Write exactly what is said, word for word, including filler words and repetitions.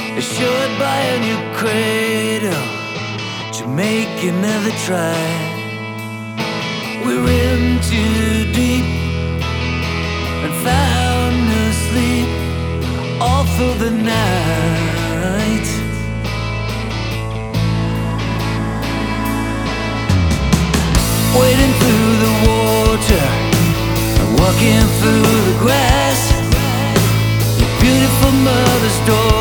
assured by a new cradle, Jamaica never tried. We're in too deep and found asleep all through the night. Wading through the water and walking through the grass, your beautiful mother's door.